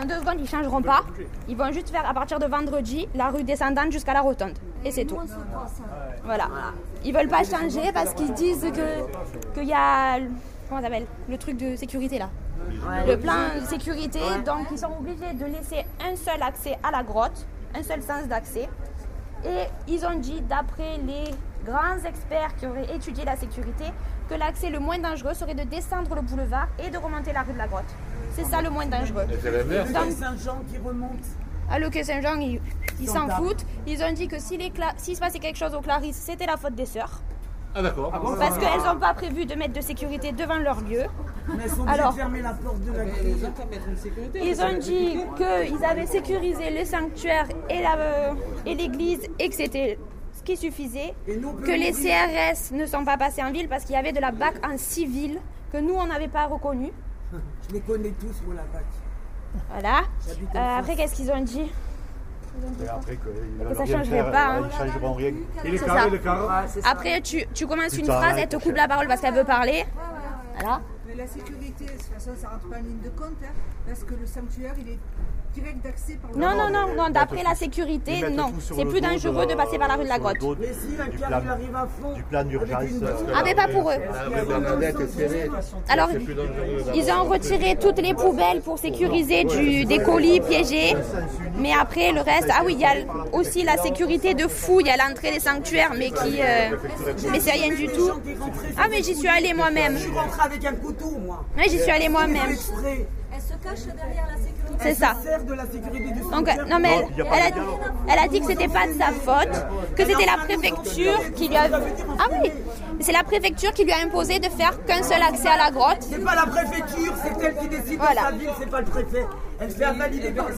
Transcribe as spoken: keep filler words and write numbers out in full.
dans deux secondes, ils ne changeront pas. Ils vont juste faire, à partir de vendredi, la rue descendante jusqu'à la rotonde. Et c'est tout. Voilà. Ils ne veulent pas changer parce qu'ils disent que qu'il y a... Comment ça s'appelle? Le truc de sécurité, là. Le plan de sécurité. Donc, ils sont obligés de laisser un seul accès à la grotte, un seul sens d'accès. Et ils ont dit, d'après les grands experts qui auraient étudié la sécurité, que l'accès le moins dangereux serait de descendre le boulevard et de remonter la rue de la grotte. C'est ça le moins dangereux. Et c'est l'inverse. Le quai Saint-Jean qui remonte. À le quai Saint-Jean, ils ils s'en foutent. Ils ont dit que si les Cla- s'il se passait quelque chose aux Clarisses, c'était la faute des sœurs. Ah d'accord. Parce qu'elles n'ont pas prévu de mettre de sécurité devant leur lieu. Mais elles sont obligées Alors, de fermer la porte de la grille. ils ont dit qu'ils avaient sécurisé le sanctuaire et la- euh, et l'église et que c'était ce qui suffisait. Et nous, on peut Que les ouvrir. C R S ne sont pas passés en ville parce qu'il y avait de la B A C en civil que nous, on n'avait pas reconnu. Je les connais tous, moi, la bac. Voilà. J'habite en Euh, France. après, qu'est-ce qu'ils ont dit? Et après, que, Que ça changerait pas, hein. Ils changeront rien. Et les C'est carrés, ça. les carrés. Après, tu, tu commences une Putain, phrase, ouais, elle te pour coupe faire. la parole parce qu'elle veut parler. Voilà. Mais la sécurité, de toute façon, ça rentre pas en ligne de compte, hein, parce que le sanctuaire, il est direct d'accès par le Non, non, mais non, non, ils d'après mettent la tout- sécurité, ils mettent non. tout sur C'est le plus dos dangereux de passer par la rue de la sur le grotte. dos Mais si un du car plan- il arrive à fond. du plan d'urgence. avec une- euh, Ah, mais pas pour eux. La rue Bernadette est serrée. Alors, C'est plus dangereux. ils ont retiré toutes les poubelles pour sécuriser du, des colis piégés. Mais après, le reste, ah oui, il y a aussi la sécurité de fou. Il y a l'entrée des sanctuaires, mais qui. euh, mais c'est rien du tout. Ah, mais j'y suis allée moi-même. Je suis rentré avec un couteau, moi. Oui, j'y suis allée moi-même. Exprès. Elle se cache derrière la sécurité. C'est ça. Elle sert de la sécurité du Donc, sanctuaire. non, mais elle, il y a pas elle a, de dialogue. elle a dit que c'était pas de sa faute, que c'était la préfecture qui lui a. Ah oui, mais c'est la préfecture qui lui a imposé de faire qu'un seul accès à la grotte. C'est pas la préfecture, c'est elle qui décide Voilà. de sa ville, c'est pas le préfet. Elle fait valider par le